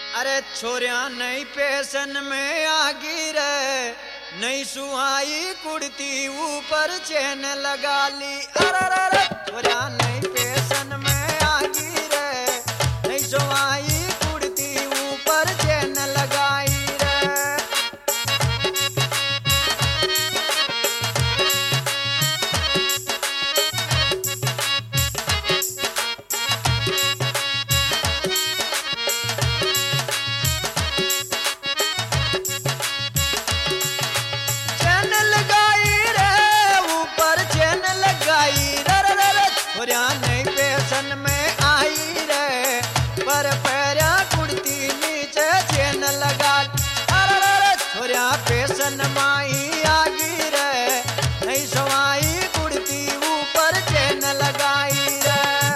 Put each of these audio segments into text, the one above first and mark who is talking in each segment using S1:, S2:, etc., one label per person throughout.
S1: अरे छोरिया नई पेशन में आगी रे, नई सुहाई कुर्ती ऊपर चैन लगा ली। अरे छोरिया नई पेशन में आगी रे, नई सुहाई कुर्ती ऊपर चैन लगाई रे। छोरिया नई पेशन में आई रे, पर पैरा कुर्ती नीचे चैन लगा। अरे छोरिया पेशन माई आगी रे, नई सवाई कुर्ती ऊपर चैन लगाई रे।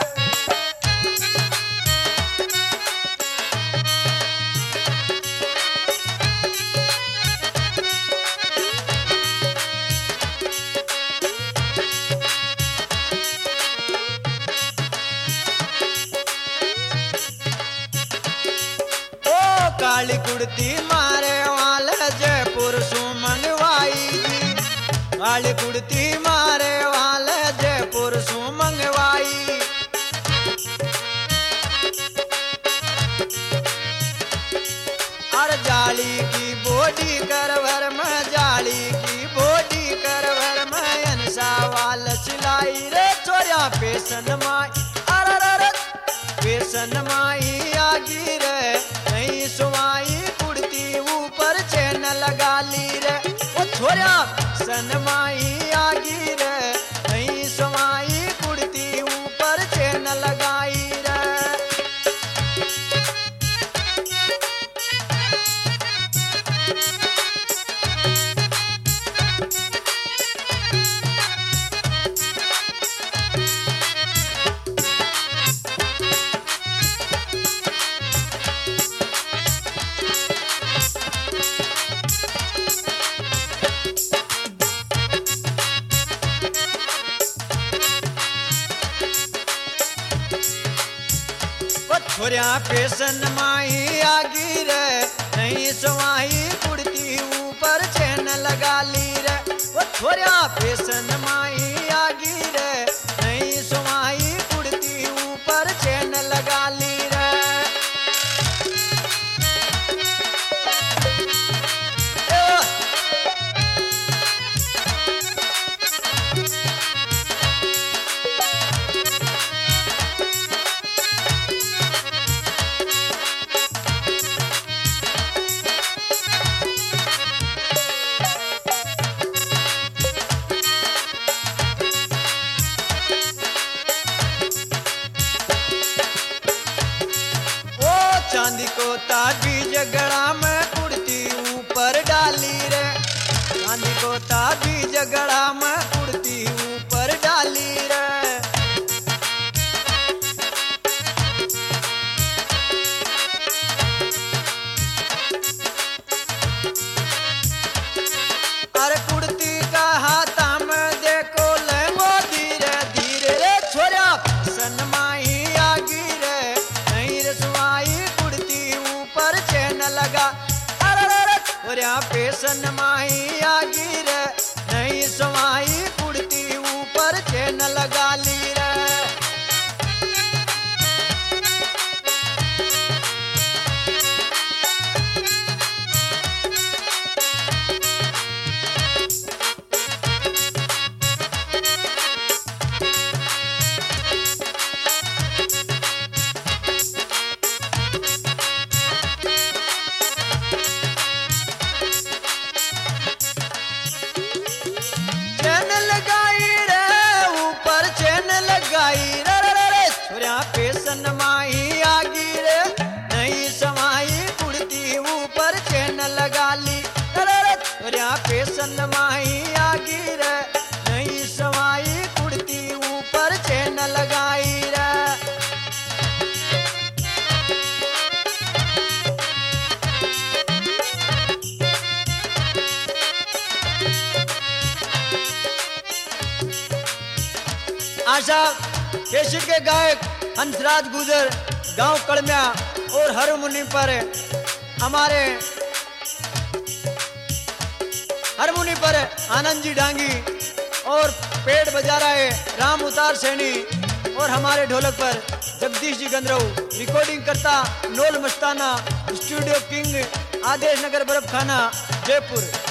S1: काली कुर्ती मारे वाले जयपुर सु मंगवाई जी, काली कुर्ती मारे वाले जयपुर सु मंगवाई। और जाली की बॉडी करवर में, जाली की बॉडी करवर में अनसा वाल सिलाई रे। छोरिया पेशन माई, अरे पेशन माई आगी रे, नई सुवाई कुर्ती ऊपर चैन लगा ली रे। ओ छोरिया सनमाई आगी रे, नई सुवाई कुर्ती ऊपर चैन लगाई रे। छोरिया पेशन माई आगी रे, नई सवाई कुर्ती ऊपर चैन लगा ली रे। वो छोरिया पेशन माई आगी रे, नई सवाई कुर्ती ऊपर चैन लगा ली रे। चांदी को ताबीज गड़ा में कुर्ती ऊपर डाली रे, चांदी को ताबीज गड़ा में कुर्ती ऊपर डाली रे। अरे कुर्ती का हाथा में देखो लेंगो धीरे धीरे रे। छोरिया सनमाई आगी रे, नई रसवाई ऊपर चैन लगा। अरे छोरिया पेशन माई आगी रे, नई सवाई कुर्ती ऊपर चैन लगा ली रे। पेशन माई आगी रे, नई सवाई कुर्ती ऊपर चैन लगा ली। अरे छोरिया पेशन माई आगी रे, नई सवाई कुर्ती ऊपर चैन लगाई रे। आशा केशिर के गायक हंसराज गुजर गांव कड़मिया और हारमोनियम पर हमारे हारमोनियम पर आनंद जी डांगी और पेड़ बजा रहा है राम उतार सैनी और हमारे ढोलक पर जगदीश जी गंधर्व रिकॉर्डिंग करता नोल मस्ताना स्टूडियो किंग आदेश नगर बर्फ खाना जयपुर।